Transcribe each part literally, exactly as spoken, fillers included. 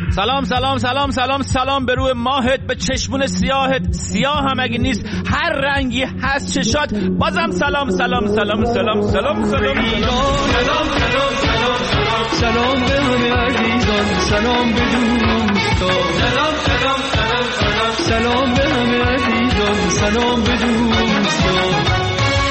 سلام سلام سلام سلام سلام به روی ماهت، به چشمون سیاهت، سیاه هم اگه نیست هر رنگی هست چشات، بازم سلام سلام سلام سلام سلام سلام سلام سلام به همه عزیزان، سلام به دوستان، سلام سلام سلام سلام سلام به همه عزیزان، سلام به دوستان.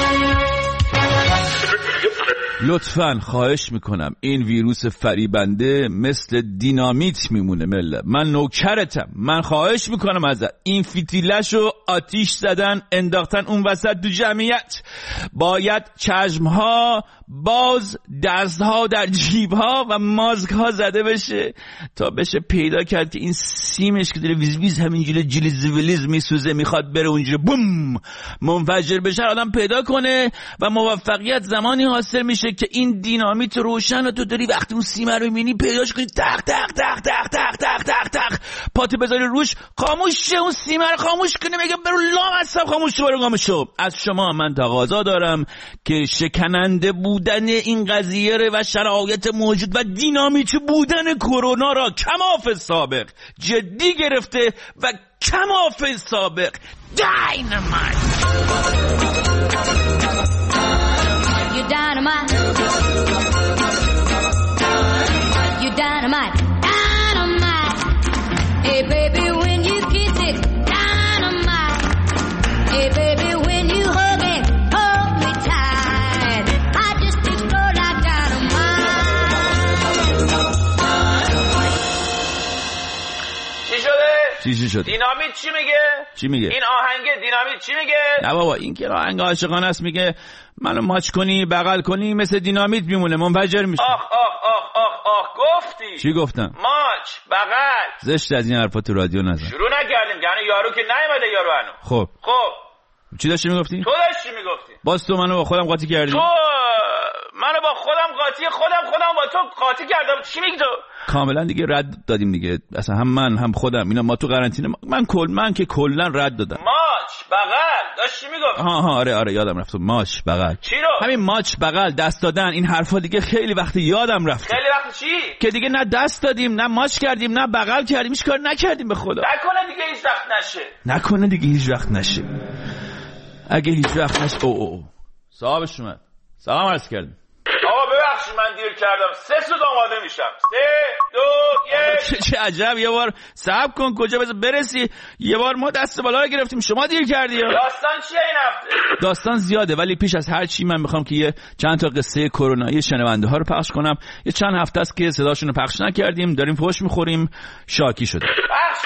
لطفاً خواهش میکنم این ویروس فریبنده مثل دینامیت میمونه ملت. من نوکرتم، من خواهش میکنم ازت این فتیلشو آتیش زدن انداختن اون وسط تو جمعیت. باید چشمها باز، دستها در جیبها و ماسکها زده بشه تا بشه پیدا کرد که این سیمش که داره ویز ویز همینجوری جلیز ویلیز میسوزه میخواد بره اونجوری بوم منفجر بشه، آدم پیدا کنه و موفقیت زمانی حاصل میشه که این دینامیت روشن و تو داری وقتی اون سیم رو میبینی پیداش کنی، تق تق تق تق تق تق تق تق پاتو بذاری روش، خاموش شه، اون سیم رو خاموش کنی، میگه برو لام اصلا خاموش شو، برو خاموش شو. از شما من تقاضا دارم که شکننده بودن این قضیه و شرایط موجود و دینامیت بودن کرونا را کماف سابق جدی گرفته و کماف سابق داینامایت. You dynamite. You dynamite. Dynamite. Hey baby, when you kiss it, dynamite. Hey baby, when you hug it, hold me tight. I just explode like dynamite. چی شده؟ چی چی شده؟ دینامیت چی میگه؟ چی میگه؟ این آهنگ دینامیت چی میگه؟ نه بابا این که آهنگ عاشقانه است، میگه منو ماچ کنی بغل کنی مثل دینامیت میمونه منفجر میشه. آخ آخ آخ آخ آخ گفتی. چی گفتم؟ ماچ بغل. زشت از این حرفا تو رادیو نزن. شروع نکردیم یعنی یارو که نیومده یارو هنو. خب خب چی داشتی میگفتی؟ تو داشتی میگفتی. باز تو منو با خودم قاطی کردی. تو منو با خودم قاطی خودم خودم با تو قاطی کردم. چی میگی تو؟ کاملا دیگه رد دادیم دیگه، اصلا هم من هم خودم اینا ما تو قرنطینه، من کل من که کلا رد دادم. ماچ بغل داشتی میگفت. ها ها آره آره یادم رفت. ماچ بغل چی رو؟ همین ماچ بغل دست دادن این حرفا دیگه خیلی وقت یادم رفت. خیلی وقت چی؟ که دیگه نه دست دادیم نه ماچ کردیم نه بغل کردیم، هیچ کار نکردیم به خدا. نکنه دیگه هیچ وقت نشه. نکنه دیگه هیچ وقت نشه. اگه هیچ وقت نشه او او صاحبش اومد. سلام عرض کردم. آقا ببخشید من دیر کردم. سه سوت آماده میشم. سه دو یک. چه عجب. یه بار صبر کن کجا بذار برسی. یه بار ما دست بالا رو گرفتیم شما دیر کردی. داستان چیه این هفته؟ داستان زیاده ولی پیش از هر چی من میخوام که یه چند تا قصه کرونایی شنونده ها رو پخش کنم. یه چند هفته است که صداشون رو پخش نکردیم، داریم فحش میخوریم، شاکی شده. پخش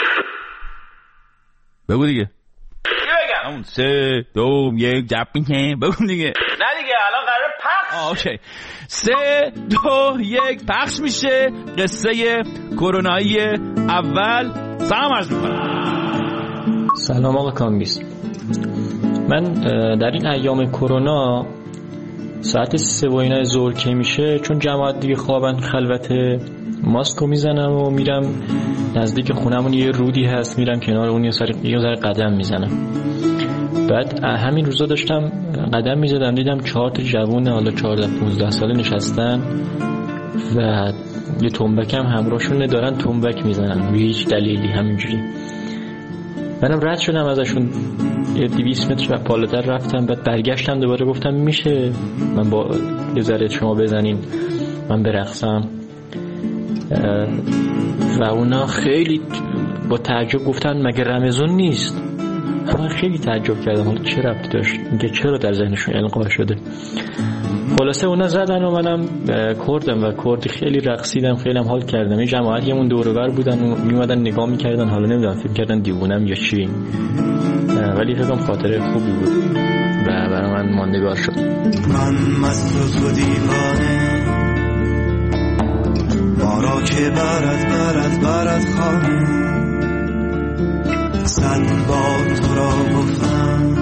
بگو دیگه. چی بگم؟ همون سه دو یک جب میکنه. بگو دیگه. نه دیگه الان قراره پخش. آه اوکی. سه دو یک پخش میشه قصه کرونایی اول. سلام عرض میکنم. سلام آقا کامبیز. من در این ایام کرونا ساعت سه و اینا ظهر که میشه، چون جماعت دیگه خوابن خلوته، ماسکو میزنم و میرم نزدیک خونمون یه رودی هست، میرم کنار اون یه سری یه ذره قدم میزنم. بعد همین روزا داشتم قدم میزدم دیدم چهار تا جوون حالا چهارده پانزده ساله نشستن و یه تنبک هم همراهشون دارن تنبک میزنن بی هیچ دلیلی همینجوری. منم رد شدم ازشون یه دویست متر و بالاتر رفتم، بعد برگشتم دوباره گفتم میشه من با یه ذره شما بزنین من برقصم، و اونا خیلی با تعجب گفتن مگه رمضان نیست؟ من خیلی تعجب کردم حالا چه ربطی داشت، میگه چرا در ذهنشون القا شده. خلاصه اونا زدن و منم کردم و کردی خیلی رقصیدم، خیلی هم حال کردم. این جماعت یمون دور و بر بودن و میومدن نگاه میکردن، حالا نمیدونم فکر کردن دیوونم یا چی، ولی فکرم خاطره خوبی بود و برای من ماندگار شد. من مست و تو دیوانه، ما را که برد برد برد خانه، صد بار تو را گفتم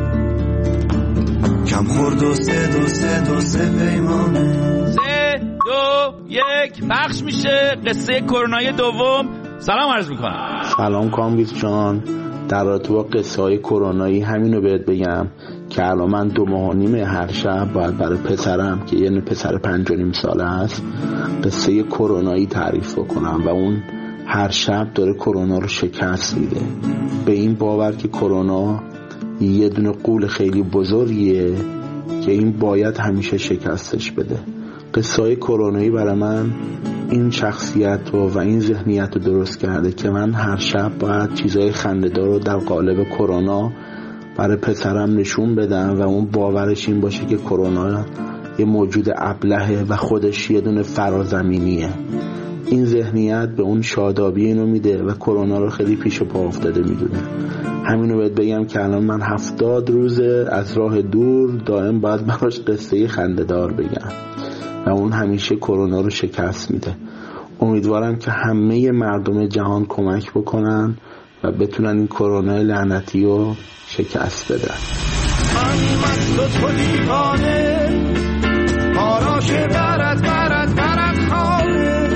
کم خورد و سه دو سه دو سه پیمانه. سه دو یک پخش میشه قصه کرونایی دوم. سلام عرض میکنم. سلام کامبیز جان، در رابطه با قصه های کرونایی همینو بهت بگم که الان من دو ماه و نیم هر شب باید برای پسرم که یعنی پسر پنج و نیم ساله است قصه کرونایی تعریف بکنم و اون هر شب داره کرونا رو شکست میده، به این باور که کرونا یه دونه غول خیلی بزرگیه که این باید همیشه شکستش بده. قصه های کرونایی برای من این شخصیت رو و این ذهنیت رو درست کرده که من هر شب باید چیزای خنده‌دار رو در قالب کرونا برای پسرم نشون بدم و اون باورش این باشه که کرونا یه موجود ابلهه و خودش یه دونه فرازمینیه. این ذهنیت به اون شادابی اینو میده و کرونا رو خیلی پیش پا افتاده میدونه. همینو بهت بگم که الان من هفتاد روزه از راه دور دائم باید براش قصه خنده‌دار بگم و اون همیشه کرونا رو شکست میده. امیدوارم که همه مردم جهان کمک بکنن و بتونن این کرونا لعنتی رو شکست بدن. من مست و دیوانه آراش برد برد برد خانه،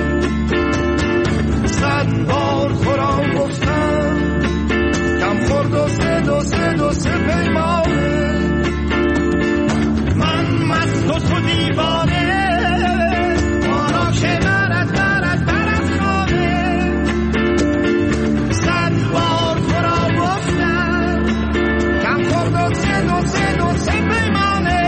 صد بار خورم گفتم کم خورد و سه دو سه دو سه پیمانه. من مست و تو دیوانه آراش برد برد برد خانه، صد بار خورم گفتم کم خورد و سه دو سه دو سه پیمانه.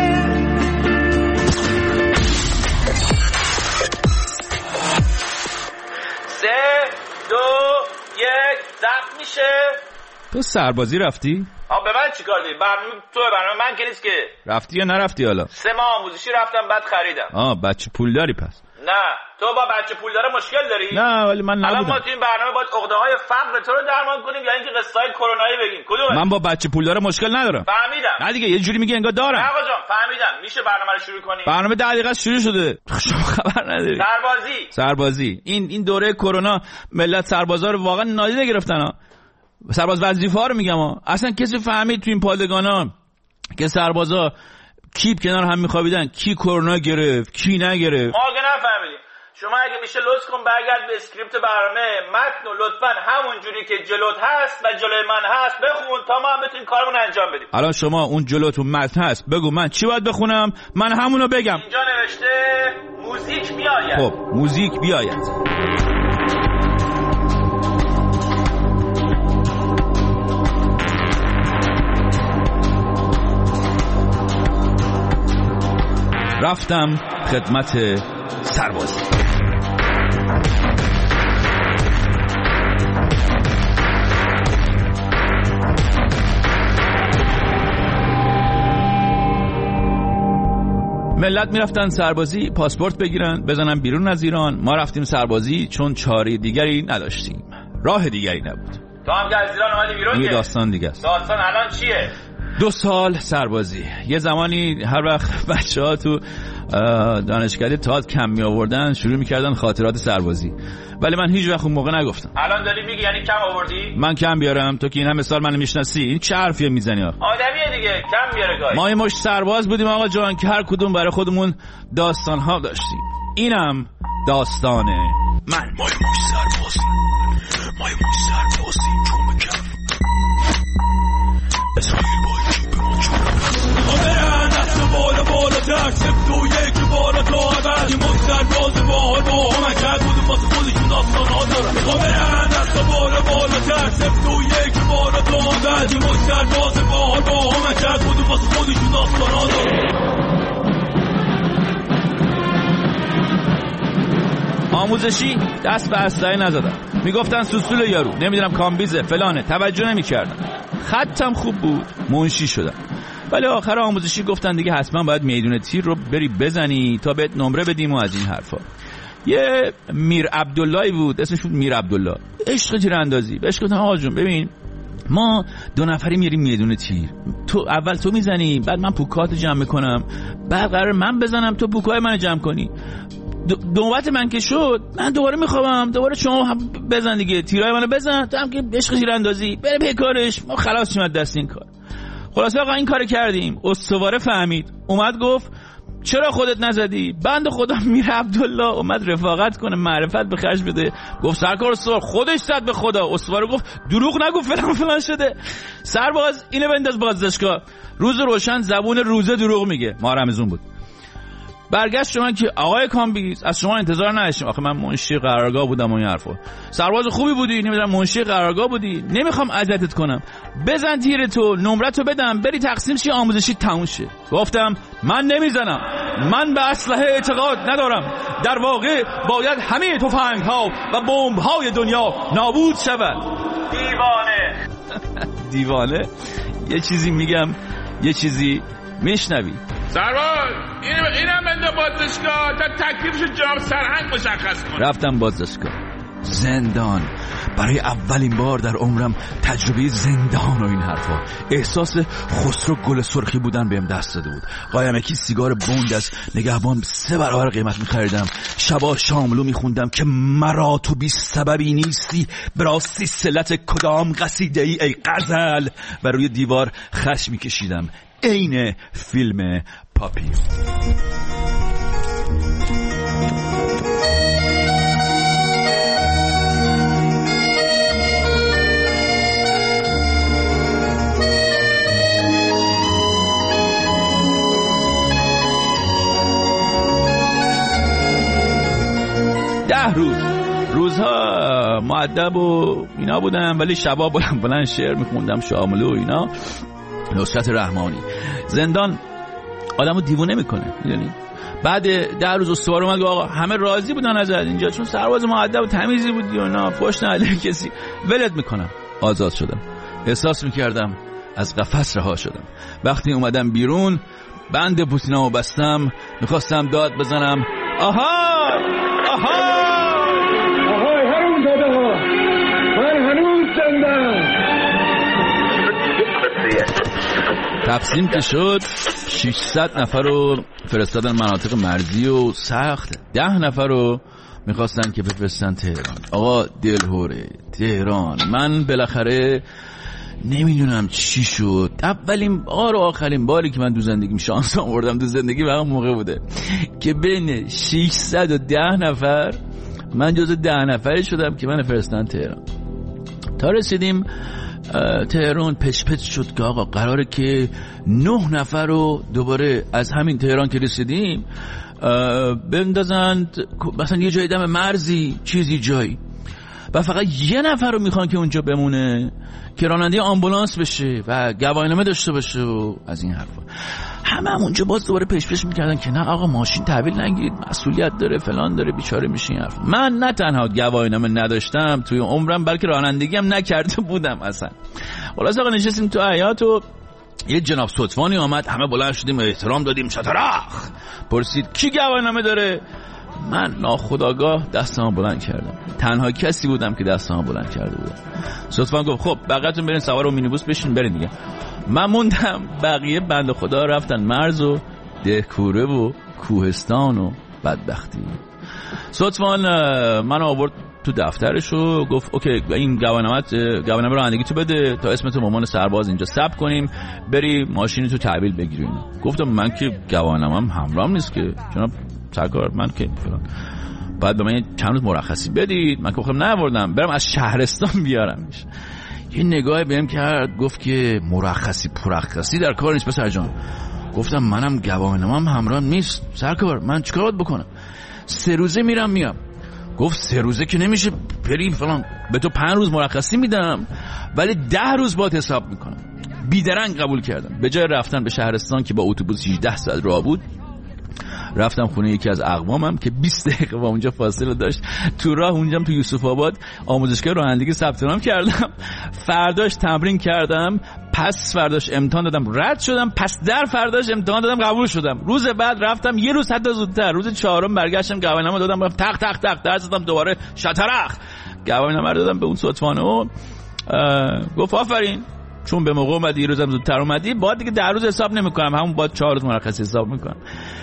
سه دو یک ضبط میشه. تو سربازی رفتی؟ آه به من چیکار داری؟ برنامه تو برنامه من که نیست که. رفتی یا نرفتی حالا؟ سه ماه آموزشی رفتم بعد خریدم. آه بچه پول داری پس؟ نه تو با بچه پول داره مشکل داری؟ نه ولی من الان نبودم. ما تو این برنامه باید عقده‌های فقر تو رو درمان کنیم یا اینکه قصه‌های کرونایی بگیم؟ کدومه؟ من با بچه پول داره مشکل ندارم. فهمیدم. نه دیگه یه جوری میگه انگار دارم. آقا جان فهمیدم. میشه برنامه رو شروع کنیم؟ برنامه ده دقیقه شروع شده. شما خبر نداری. سربازی. سربازی. این این دوره کرونا ملت سربازا رو واقعا نادیده گرفتن ها. سرباز وظیفه‌ها رو میگم ها. اصلا کسی فهمید تو این پادگانا که سربازا کی کنار هم میخوابیدن، کی کرونا گرفت، کی نگرفت؟ ما که نفهمیدیم. شما اگه میشه لطف کن برگرد به اسکریپت برنامه، متن و لطفاً همون جوری که جلوت هست و جلوی من هست بخون تا ما هم بتونیم کارمون انجام بدیم. الان شما اون جلوتون متن هست، بگو من چی باید بخونم، من همونو بگم. اینجا نوشته موزیک بیاید. خب موزیک بیاید. رفتم خدمت سربازی. ملت میرفتن سربازی پاسپورت بگیرن بزنن بیرون از ایران. ما رفتیم سربازی چون چاره دیگری نداشتیم، راه دیگری نبود. تو هم که از ایران اومدی بیرون؟ یه داستان دیگه است. داستان الان چیه؟ دو سال سربازی. یه زمانی هر وقت بچه ها تو دانشکده تئاتر کم می آوردن شروع می کردن خاطرات سربازی، ولی من هیچ وقت اون موقع نگفتم. الان داری میگی یعنی کم آوردی؟ من کم بیارم؟ تو که این همه سال منو میشناسی این چه حرفیه میزنی آخه؟ آدمیه دیگه کم بیاره گاهی. ما یه مشت سرباز بودیم آقا جان که هر کدوم برای خودمون داستان ها داشتیم. اینم داستانه من. ما یه مشت سربازیم، ما یه مشت سربازیم چون بکم اسرائیل باید به ما چون برن دست بالا بالا ترسیم تو یک بالا تا عبد یه مشت سرباز باحال با همه کرد بودیم واسه خودشون داستان ها دارن. برن دست بالا بالا ترسیم تو یک بالا تا عبد یه مشت سرباز باحال با همه کرد بودیم واسه خودشون داستان ها دارن. آموزشی دست به اسلحه نزدم، میگفتن سوسول یارو نمیدونم کامبیزه فلانه، توجه نمیکردم. خطم خوب بود منشی شدم، ولی آخر آموزشی گفتن دیگه حتما باید میدون تیر رو بری بزنی تا بهت نمره بدیم و از این حرفا. یه میر عبداللهی بود اسمش بود میر عبدالله، عشق تیراندازی. بهش گفتم آقا جون ببین ما دو نفری میریم میدون تیر، تو اول تو میزنی بعد من پوکاتو جمع میکنم، بعد قرار من بزنم تو پوکای منو جمع کنی. نوبت من که شد من دوباره میخوام دوباره شما هم بزن دیگه، تیرای منو بزن تو هم که عشق تیراندازی بره به کارش. ما خلاص شیم از دست این کار. خلاصه آقا این کارو کردیم. استواره فهمید اومد گفت چرا خودت نزدی؟ بند خدا میر عبدالله اومد رفاقت کنه معرفت به خرج بده، گفت سرکار استوار خودش زد به خدا. استواره گفت دروغ نگو فلان فلان شده. سرباز اینو بنداز بازداشتگاه. روز روشن زبون روزه دروغ میگه. ما رمزون بود. برگشت من که آقای کامبیز از شما انتظار نداشتیم، آخه من منشی قرارگاه بودم و این حرفا. سرباز خوبی بودی، نمیدونم منشی قرارگاه بودی، نمیخوام اذیتت کنم، بزن تیرتو، نمرتو بدم، بری تقسیم شی، آموزشی تموم شه. گفتم من نمیزنم، من به اسلحه اعتقاد ندارم، در واقع باید همه تفنگ ها و بمب های دنیا نابود شود. دیوانه. دیوانه. یه چیزی میگم یه چیزی میشنوی. سرباز اینم اینم بنده بازداشتگاه تا تکلیفش جام سرهنگ مشخص کنه. رفتم بازداشتگاه. زندان. برای اولین بار در عمرم تجربه زندان و این حرفا. احساس خسرو گل سرخی بودن بهم دست داده بود. قایمکی سیگار بوند از نگهبان سه برابر قیمت می‌خریدم. شبا شاملو می‌خوندم که مرا تو بی سببی نیستی، براستی صلت کدام قصیده ای ای غزل. و روی دیوار خش می‌کشیدم عین فیلم پاپی. ده روز روزها مؤدب و اینا بودم، ولی شبا بلند بلند شعر میخوندم، شاملو و اینا. نصرت رحمانی. زندان آدمو دیوونه میکنه، میدونی. بعد ده روز استوار اومد آقا همه راضی بودن ازت اینجا، چون سرباز مؤدب و تمیزی بودی و اینا، پشت نداری کسی، ولت میکنم. آزاد شدم. احساس میکردم از قفس رها شدم. وقتی اومدم بیرون بند پوتینامو بستم، میخواستم داد بزنم آها آها آهای هرون داده ها، من هنوز زندم. تقسیم که شد ششصد نفر رو فرستادن مناطق مرزی و سخت، ده نفر رو میخواستن که بفرستن تهران. آقا دلهوره تهران. من بالاخره نمیدونم چی شد، اولین بار و آخرین باری که من تو زندگیم شانس آوردم تو زندگی واقعا موقع بوده که بین ششصد و ده نفر من جز ده نفری شدم که من فرستادن تهران. تا رسیدیم تهران پچ پچ شد که آقا قراره که نه نفر رو دوباره از همین تهران که رسیدیم بندازند مثلا یه جای دم مرزی چیزی جایی، و فقط یه نفر رو میخوان که اونجا بمونه که راننده آمبولانس بشه و گواهینامه داشته باشه و از این حرفا. همه هم اونجا باز دوباره پیش پیش میکردن که نه آقا ماشین تحویل نگیرید، مسئولیت داره فلان داره، بیچاره میشین حرف. من نه تنها گواهینامه نداشتم توی عمرم، بلکه رانندگی هم نکرده بودم اصلا. خلاص آقا نشستیم تو حیاط و یه جناب صدفانی آمد، همه بلند شدیم احترام دادیم. شطرخ پرسید کی گواهینامه داره؟ من ناخودآگاه دستمو بلند کردم. تنها کسی بودم که دستمو بلند کرده بودم. صدفان گفت خب بقیه‌تون برین سوار مینیبوس بشین برین دیگه. من موندم، بقیه بنده خدا رفتن مرز و دهکوره و کوهستان و بدبختی. صدفان من آورد تو دفترش و گفت اوکی این گواهینامه گواهینامه رانندگی تو بده تا اسمت به عنوان سرباز اینجا ثبت کنیم، بری ماشین تو تحویل بگیری. گفتم من که گواهینامه‌ام همراهم نیست که جناب سرکار، من که فلان بعد به من چند روز مرخصی بدید. من که گفتم نبردم برم از شهرستان بیارم. یه نگاه بهم کرد گفت که مرخصی پرخصی در کار نیست پسر جان. گفتم منم گواهینامه‌ام همراه نیست سرکار، من چیکار باید بکنم؟ سه روزه میرم میام. گفت سه روزه که نمیشه بری فلان، به تو پنج روز مرخصی میدم ولی ده روز باید حساب میکنم. بیدرنگ قبول کردم. به جای رفتن به شهرستان که با اتوبوس هجده ساعت راه بود، رفتم خونه یکی از اقوامم که بیست دقیقه با اونجا فاصله داشت. تو راه اونجام تو یوسف آباد آموزشگاه رانندگی ثبت نام کردم. فرداش تمرین کردم، پس فرداش امتحان دادم رد شدم، پس در فرداش امتحان دادم قبول شدم. روز بعد رفتم یه روز حتی زودتر، روز چهارم برگشتم گواهینامه دادم، تق تق تق درس دادم دوباره شطرخ گواهینامه رو دادم به اون صدفانه و گفت آفرین چون به موقع اومدی، یه روزم زودتر اومدی، بعد دیگه در روز حساب نمی‌کنم، همون بعد چهار روز مرخصی حساب می‌کنم.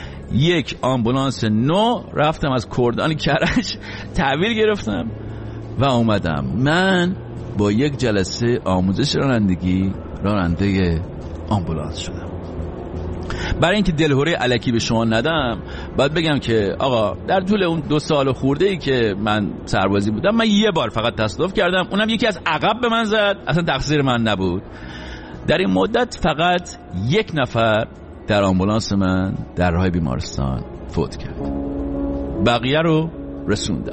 یک آمبولانس نو رفتم از کردان کرج تحویل گرفتم و اومدم. من با یک جلسه آموزش رانندگی راننده آمبولانس شدم. برای اینکه دلهوره الکی به شما ندم باید بگم که آقا در طول اون دو سال خورده ای که من سربازی بودم من یه بار فقط تصادف کردم، اونم یکی از عقب به من زد، اصلا تقصیر من نبود. در این مدت فقط یک نفر در آمبولانس من در راه بیمارستان فوت کرد. بقیه رو رسوندم،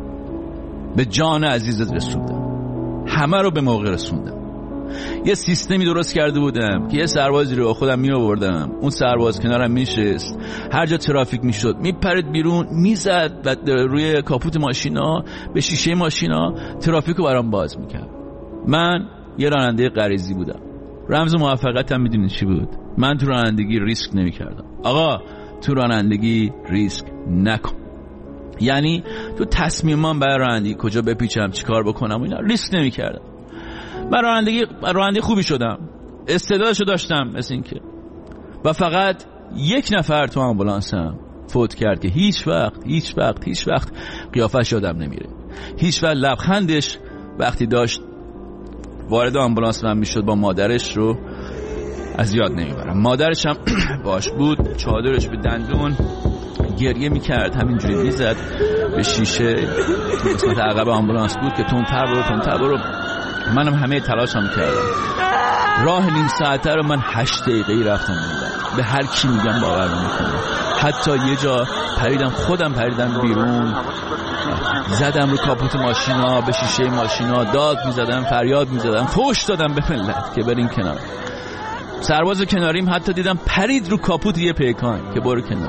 به جان عزیزت رسوندم، همه رو به موقع رسوندم. یه سیستمی درست کرده بودم که یه سربازی رو خودم می آوردم، اون سرباز کنارم میشست، هر جا ترافیک میشد میپرید بیرون، میزد و روی کاپوت ماشینا، به شیشه ماشینا ترافیک رو برام باز میکرد. من یه راننده غریزی بودم. رمز موفقیتم میدونید چی بود؟ من تو رانندگی ریسک نمیکردم. آقا تو رانندگی ریسک نکن. یعنی تو تصمیمام برای رانندگی کجا بپیچم، چیکار بکنم، اینا ریسک نمیکردم. من رانندگی راننده خوبی شدم، استعدادشو داشتم مثل این که، و فقط یک نفر تو آمبولانسم فوت کرد که هیچ وقت هیچ وقت هیچ وقت قیافش یادم نمیره. هیچ وقت لبخندش وقتی داشت وارد آمبولانس من میشد با مادرش رو از یاد نمیبرم. مادرش هم باش بود، چادرش به دندون، گریه میکرد، همینجوری میزد به شیشه. قسمت عقب آمبولانس بود که تندتر برو تندتر برو. منم همه تلاشم کردم. راه نیم ساعته رو من هشت دقیقه‌ای رفتم میدم. به هر کی میگم باور نمیکنه. حتی یه جا پریدم، خودم پریدم بیرون، زدم رو کاپوت ماشینا، به شیشه ماشینا داد میزدم، فریاد میزدم، فوش دادم به ملت که برین کنار. سرباز کناریم حتی دیدم پرید رو کاپوت یه پیکان که برو کنار.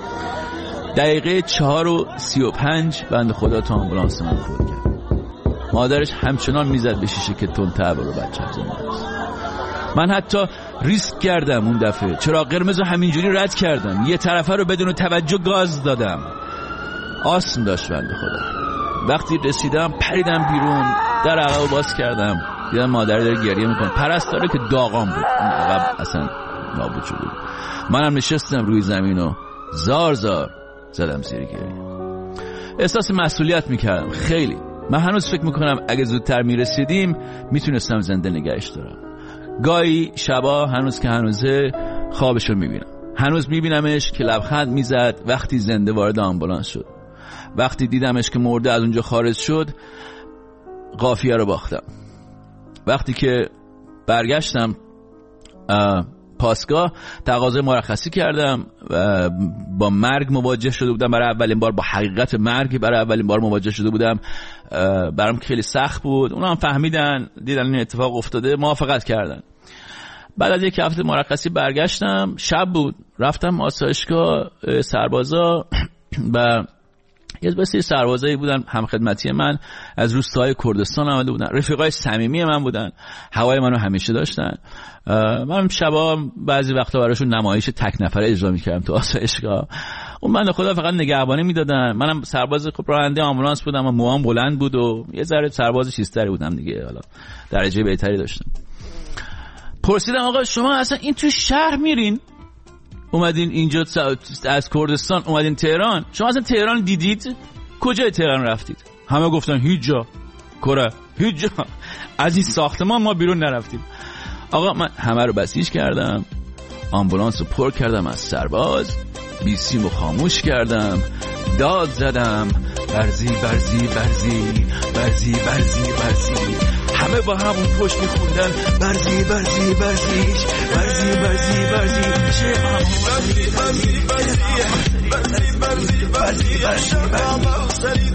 دقیقه چهار و سی و پنج بنده خدا تو آمبولانس من فوت کرد. مادرش همچنان میزد به شیشه که تندتر برو بچه‌م زنده است. من حتی ریسک کردم اون دفعه، چراغ قرمز رو همینجوری رد کردم، یه طرفه رو بدون توجه گاز دادم. آسم داشت بنده خدا. وقتی رسیدم پریدم بیرون، در عقب باز کردم، دیدم مادر داره گریه میکنه. پرستاره که داغام بود، اون عقب اصلا نابود شده بود. منم نشستم روی زمین و زار زار زدم زیر گریه. احساس مسئولیت میکردم خیلی. من هنوز فکر میکنم اگه زودتر میرسیدیم میتونستم زنده نگهش دارم. گاهی شبا هنوز که هنوزه خوابشو میبینم، هنوز میبینمش که لبخند میزد وقتی زنده وارد آمبولانس شد. وقتی دیدمش که مرده از اونجا خارج شد قافیه رو باختم. وقتی که برگشتم پاسگاه تقاضای مرخصی کردم و با مرگ مواجه شده بودم برای اولین بار، با حقیقت مرگ برای اولین بار مواجه شده بودم. برام خیلی سخت بود. اونا هم فهمیدن، دیدن این اتفاق افتاده، موافقت کردن. بعد از یک هفته مرخصی برگشتم، شب بود، رفتم آسایشگاه سربازا و یه بسیاری سربازایی بودن هم خدمتی من از روستاهای کردستان آمده بودن، رفیقای صمیمی من بودن، هوای منو همیشه داشتن. من شبا بعضی وقتا براشون نمایش تک نفره اجرا می‌کردم تو آسایشگاه. اون بنده خدا فقط نگهبانی میدادن. منم سرباز خب راننده آمبولانس بودم و موام بلند بود و یه ذره سرباز چیزتری بودم دیگه، حالا درجه بهتری داشتم. پرسیدم آقا شما اصلا این تو شهر میرین؟ اومدین اینجا از کردستان اومدین تهران، شما اصلا تهران دیدید؟ کجای تهران رفتید؟ همه گفتن هیچ جا. کره هیچ جا. از این ساختمان ما بیرون نرفتیم. آقا من همه رو بسیج کردم، آمبولانس رو پر کردم از سرباز، بیسیم رو خاموش کردم، داد زدم برزی برزی برزی برزی برزی برزی. همه با همون پشت میخوندن برزی برزی برزیش برزی برزی برزی برزی برزی برزی برزی برزی برزی برزی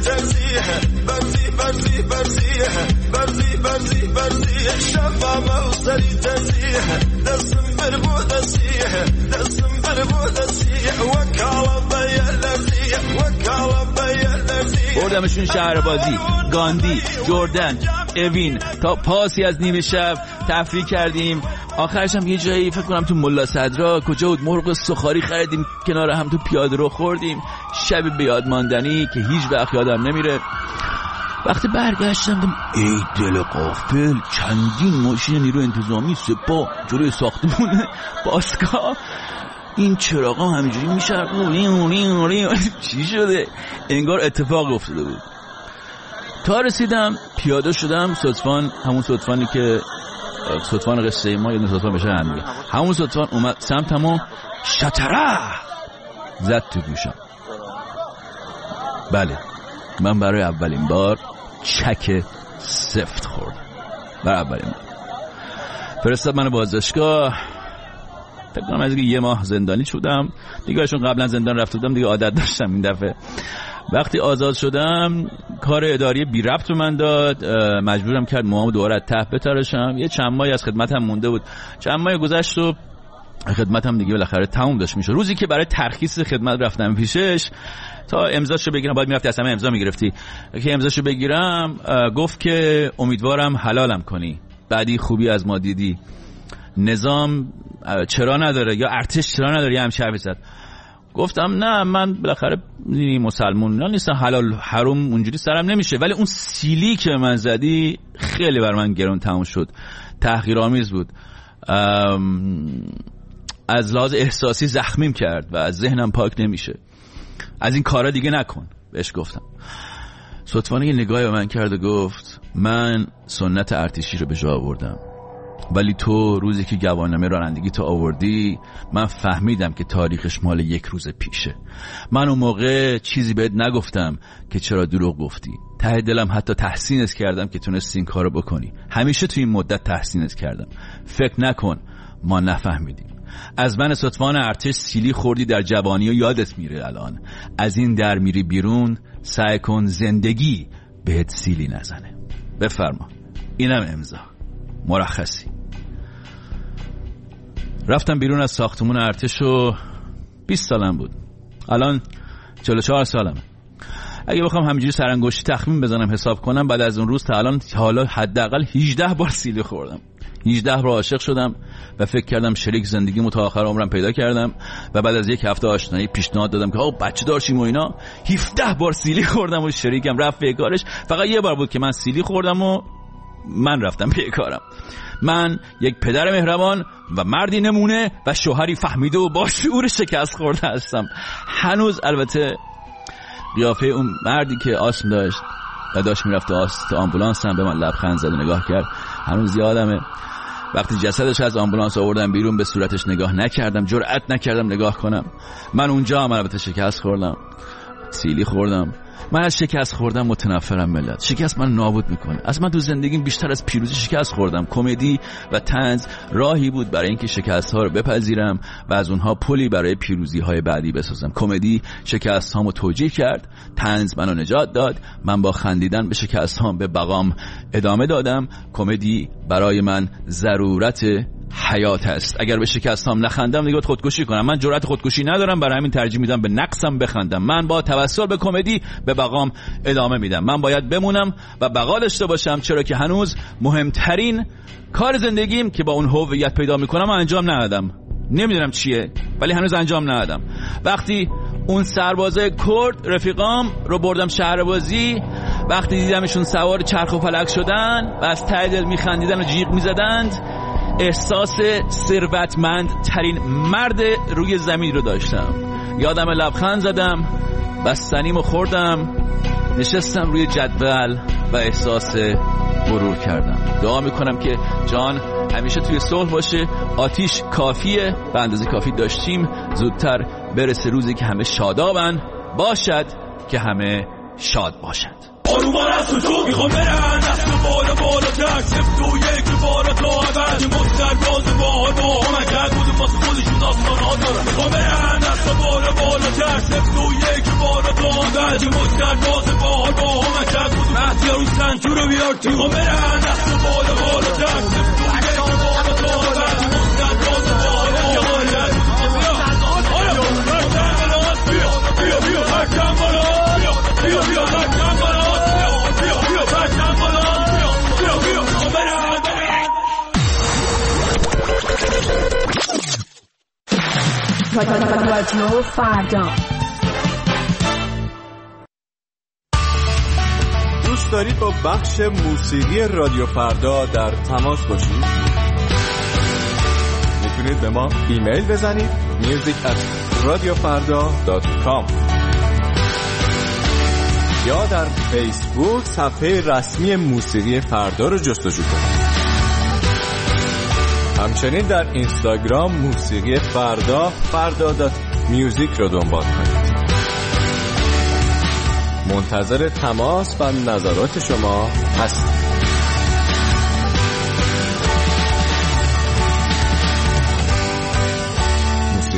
برزی برزی برزی برزی شبابا وصلي تزيح دسم بربود اسيح دسم بربود اسيح وكاله بيا لزيح وكاله بيا لزيح. بردمشون شهربازی، گاندی، جردن، اوین، تا پاسی از نیمه شب تفریح کردیم. آخرش هم یه جایی فکر کنم تو ملا صدرا کجا بود مرغ سخاری خریدیم، کنار هم تو پیاده رو خوردیم. شب به یاد ماندنی که هیچ وقت یادم نمیره. وقتی برگشتم دم ای دل غافل، چندین ماشین نیرو انتظامی سپاه جلوی ساختمون باشگاه، این چراغا همینجوری میشرخون. چی شده؟ انگار اتفاق افتاده بود. تا رسیدم پیاده شدم، صدفان، همون صدفانی که صدفان قصه ما یه صدفان بشه هم میگه، همون صدفان اومد سمتمو، شتره زد تو گوشم. بله من برای اولین بار چک سفت خوردم، برای اولین بار. فرستاد من بازداشتگاه، فکر کنم از اینکه یه ماه زندانی شدم دیگه، چون قبلا زندان رفته بودم دیگه عادت داشتم. این دفعه وقتی آزاد شدم کار اداری بی ربط رو من داد، مجبورم کرد موامو دوباره ته بتراشم. یه چند ماهی از خدمتم مونده بود، چند ماه گذشت و خدمتم دیگه بالاخره تموم داشت میشه. روزی که برای ترخیص خدمت رفتم پیشش تا امضاشو بگیرم، باید میرفتی اصلا امضا میگرفتی، که امضاشو بگیرم گفت که امیدوارم حلالم کنی، بعدی خوبی از ما دیدی، نظام چرا نداره یا ارتش چرا نداره، یه همچه حرفی زد. گفتم نه من بالاخره مسلمون نیستم، حلال حرام اونجوری سرم نمیشه. ولی اون سیلی که من زدی خیلی بر من گران تموم شد، تحقیرآمیز بود، از لحاظ احساسی زخمیم کرد و از ذهنم پاک نمیشه. از این کارا دیگه نکن بهش گفتم. صدفانه یه نگاهی به من کرد و گفت من سنت ارتشی رو به جا آوردم، ولی تو روزی که گواهینامه رانندگی تو آوردی من فهمیدم که تاریخش مال یک روز پیشه. من اون موقع چیزی بهت نگفتم که چرا دروغ گفتی، ته دلم حتی تحسینت کردم که تونستی این کارو بکنی. همیشه تو این مدت تحسینت کردم، فکر نکن ما نفهمیدیم. از من صدفان ارتش سیلی خوردی در جوانی و یادت میره الان. از این در میری بیرون سعی کن زندگی بهت سیلی نزنه. بفرما، اینم امضا مرخصی. رفتم بیرون از ساختمون ارتش و بیست سالم بود، الان چهل و چهار سالمه. اگه بخوام همینجوری سرانگشتی تخمین بزنم حساب کنم، بعد از اون روز تا الان حالا حداقل هجده بار سیلی خوردم. هجده بار عاشق شدم و فکر کردم شریک زندگیمو تا آخر عمرم پیدا کردم و بعد از یک هفته آشنایی پیشنهاد دادم که آقا بچه دار شیم و اینا. هفده بار سیلی خوردم و شریکم رفت به کارش. فقط یه بار بود که من سیلی خوردم و من رفتم به کارم. من یک پدر مهربان و مردی نمونه و شوهری فهمیده و با شعور شکست خورده هستم. هنوز البته قیافه اون مردی که آسم داشت و داشت میرفت تو آمبولانس هم به من لبخند زد و نگاه کرد هنوز یادمه. وقتی جسدش از آمبولانس آوردم بیرون به صورتش نگاه نکردم، جرئت نکردم نگاه کنم. من اونجا هم البته شکست خوردم، سیلی خوردم. من از شکست خوردم متنفرم ملت. شکست من نابود میکنه. از من تو زندگیم بیشتر از پیروزی شکست خوردم. کمدی و طنز راهی بود برای اینکه شکست ها رو بپذیرم و از اونها پلی برای پیروزی های بعدی بسازم. کمدی شکست هامو توجیه کرد، طنز منو نجات داد. من با خندیدن به شکست هام به بقام ادامه دادم. کمدی برای من ضرورت حیات است. اگر به شکستام نخندم دیگه خودکشی کنم. من جرأت خودکشی ندارم، برای همین ترجیح میدم به نقصم بخندم. من با توسل به کمدی به بقام ادامه میدم. من باید بمونم و بقا داشته باشم، چرا که هنوز مهمترین کار زندگیم که با اون هویت پیدا میکنم انجام ندادم. نمیدونم چیه ولی هنوز انجام ندادم. وقتی اون سربازای کرد رفیقام رو بردم شهربازی، وقتی دیدمشون سوار چرخ و فلک شدن و از ته دل میخندیدن و جیغ میزدند، احساس ثروتمند ترین مرد روی زمین رو داشتم. یادم لبخند زدم، بستنیمو خوردم، نشستم روی جدول و احساس غرور کردم. دعا میکنم که جان همیشه توی صلح باشه. آتیش کافیه، به اندازه کافی داشتیم. زودتر برسه روزی که همه شادابن، باشد که همه شاد باشد. آرومان از تو جو میخوام برن دست و بالا بالا تک سفت و یک بارا تا عبد یه مستر باز باحال با همکت بودم واسه خودشون آسمان ها دارن. میخوام برن دست و بالا بالا تک سفت و یک بارا تا عبد یه مستر باز باحال با همکت بودم مهدی رو سنتور رو بیار تو. میخوام برن دست و بالا بالا تک سفت و یک بارا تا عبد یه مستر باز باحال با همکت بیا بیا بیا تکم بالا بیا بیا تکم بالا رادیو فردا. دوست دارید با بخش موسیقی رادیو فردا در تماس باشید؟ میتونید به ما ایمیل بزنید music at radiofarda dot com یا در فیسبوک صفحه رسمی موسیقی فردا رو جستجو کنید. همچنین در اینستاگرام موسیقی فردا فردا دات میوزیک رو دنبال کنید. منتظر تماس و نظرات شما هستم.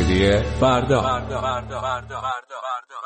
موسیقی فردا.